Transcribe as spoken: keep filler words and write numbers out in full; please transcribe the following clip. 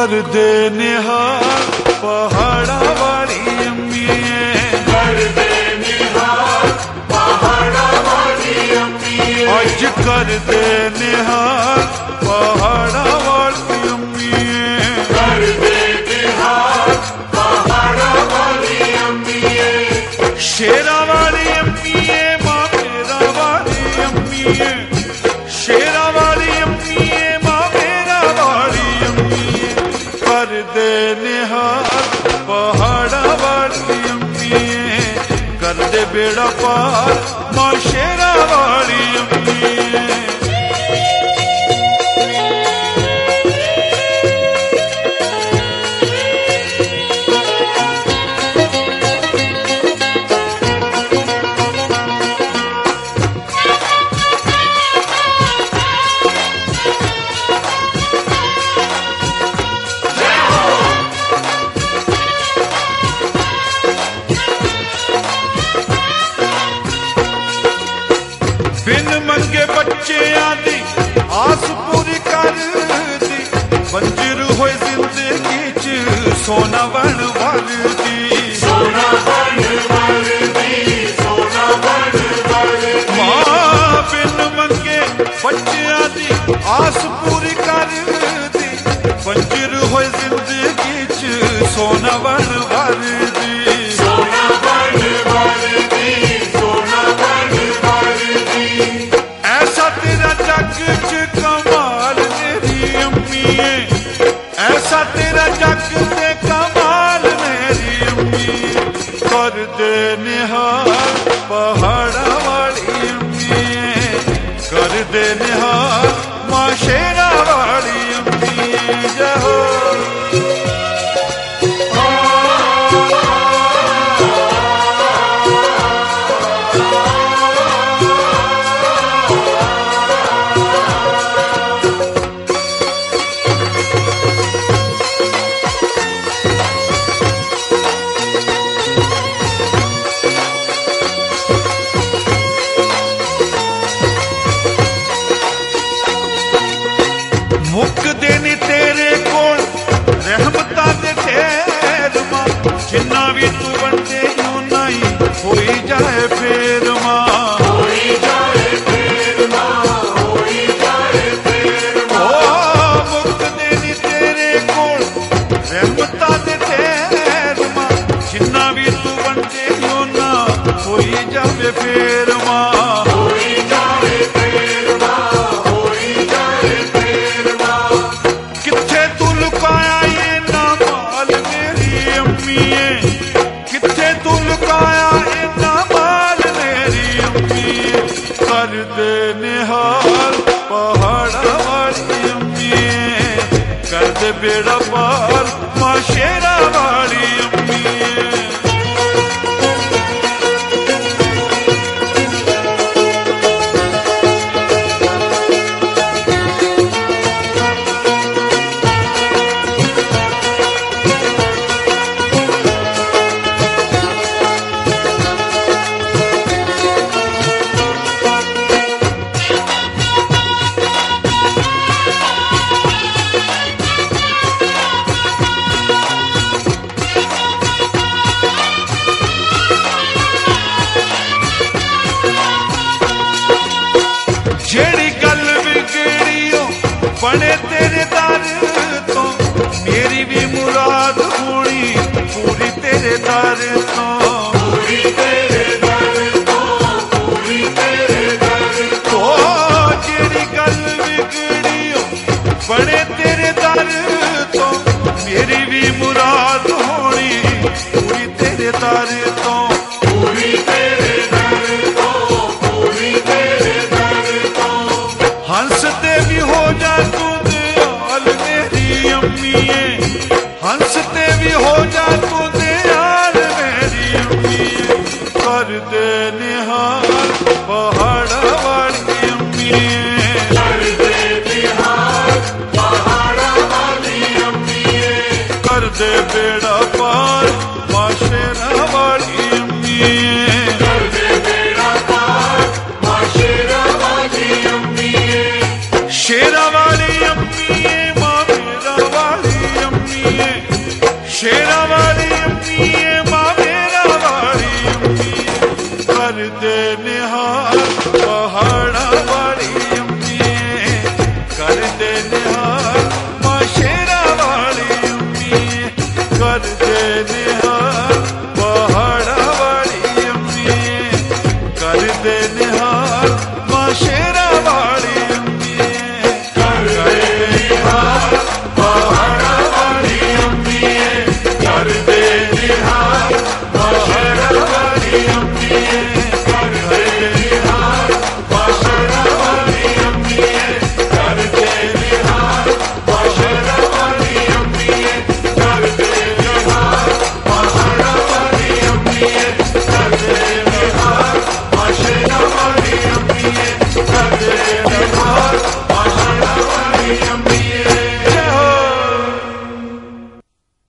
कर दे निहार पहाड़ा वाली अम्मीए, कर दे निहार पहाड़ा वाली अम्मीए, अज कर दे निहार पहाड़ा वाली अम्मीए, कर दे निहार पहाड़ा वाली अम्मीए, शेरा वाली अम्मीए, मां मेरा वाली अम्मीए, शेरा वाली अम्मीए, मां मेरा वाली अम्मीए, कर दे निहार पहाड़ा वाली अम्मीए, कर दे बेड़ा पार मां शेरा वाली अम्मीए। बिन मंगे बच्चियां दी आस पूरी कर दी, बंजर होए जिंदगी च सोना बन वरदी, सोना बन वरदी, सोना बन वरदी, मां बिन मंगे बच्चियां दी आस पूरी कर दी, बंजर होए जिंदगी च सोना बन वरदी, सोना बन वरदी, सोना बन वरदी, ऐसा तेरा जग च कमाल मेरी अम्मीए, ऐसा तेरा जग ते कमाल मेरी अम्मीए, कर दे निहार पहाड़ा वाली अम्मीए, कर दे निहार मां शेरा वाली अम्मीए। जहो मुक देनी तेरे कोल रहमतां दे ढेर मां, जिन्ना भी तू बनदे उन्ना ही होई जाए फेर मां, होई जाए फेर मां, होई जाए फेर मां, ओ मुक देनी तेरे कोल रहमतां दे ढेर मां, जिन्ना भी तू बनदे उन्ना होई जाए फेर मां, होई जाए फेर मां, होई जाए फेर मां, किथे तू लुकाया ये ना माल मेरी अम्मीए, किथे तू लुकाया ये ना माल मेरी अम्मीए, कर दे निहार पहाड़ा वाली अम्मीए, कर दे बेड़ा पार मां शेरा वाली अम्मीए। जेड़ी गल बिगड़ियो बने तेरे दर तो, मेरी भी मुराद होनी पूरी तेरे दर तो, पूरी तेरे दर तो, पूरी तेरे दर तो, ओ जेड़ी गल बिगड़ियो बने तेरे दर तो, मेरी भी मुराद होनी पूरी तेरे दर तो, पूरी तेरे दर तो, पूरी तेरे दर तो, हंस ते भी हो जा तू दयाल मेरी अम्मीए, हंस ते भी हो जा तू दयाल मेरी अम्मीए, कर दे निहार पहाड़ा वाली अम्मीए, कर दे निहार पहाड़ा वाली अम्मीए, कर दे बेड़ा पार मां शेरा वाली अम्मीए, कर दे बेड़ा पार मां शेरा वाली अम्मीए, शेरा वाली अम्मीए, मां मेरा वाली अम्मीए। ਵਾਲੀ ਅੰਮੀਏ ਮਾਂ ਮੇਰਾ ਵਾਲੀ ਅੰਮੀਏ ਕਰਦੇ ਨਿਹਾਲ ਪਹਾੜਾਂ ਵਾਲੀ ਅੰਮੀਏ ਕਰਦੇ ਨਿਹਾਲ ਮਾਂ ਸ਼ੇਰਾਂ ਵਾਲੀ ਅੰਮੀਏ ਕਰਦੇ ਨਿਹਾਲ